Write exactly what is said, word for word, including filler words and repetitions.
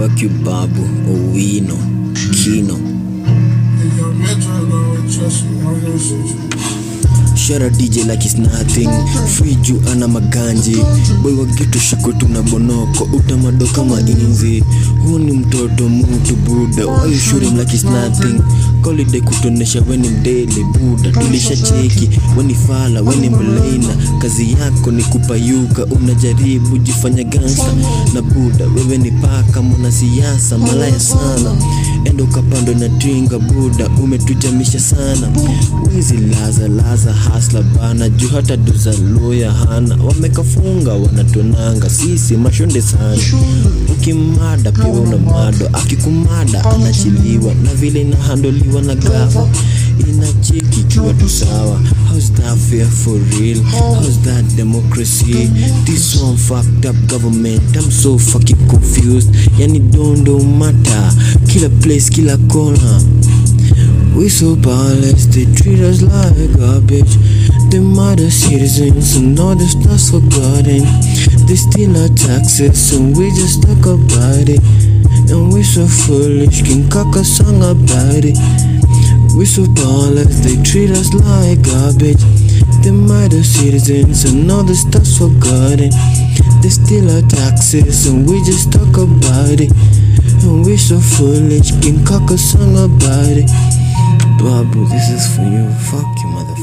Fuck you Babu, Owino, Kino. Shout out D J like it's nothing. Free Ju ana maganji. Boy wa geto shiko tuna bonoko. Utamado kama inzi. Huu ni mtoto mutu buda. Why you shoot him like it's nothing? Holiday kutonesha weni mdele buda. Tulisha cheki, weni fala, weni mlaina. Kazi yako ni kupayuka. Unajaribu jifanya gangsta na buda. Wewe ni paka mwana siyasa, malaya sana. Endo kapando na tinga buda. Umetujamisha sana. Wizi laza laza hasla bana. Juu hata duza loya hana. Wamekafunga wanatonanga. Sisi mashonde sana. Ukimada pia una mado. Akikumada anachiliwa. Na vile inahandoliwa na gava. Inacheki kiwa tusawa. How's that fair for real? How's that democracy? This one fucked up government. I'm so fucking confused. Yani don't don't matter. Kila place, kila corner. We so powerless, they treat us like garbage. They murder citizens and all the stuff's forgotten. They steal our taxes and we just talk about it. And we so foolish, can cock a song about it. We so powerless, they treat us like garbage. They murder citizens and all the stuff's forgotten. They steal our taxes and we just talk about it. And we so foolish, can cock a song about it. Babu, this is for you. Fuck you, mother.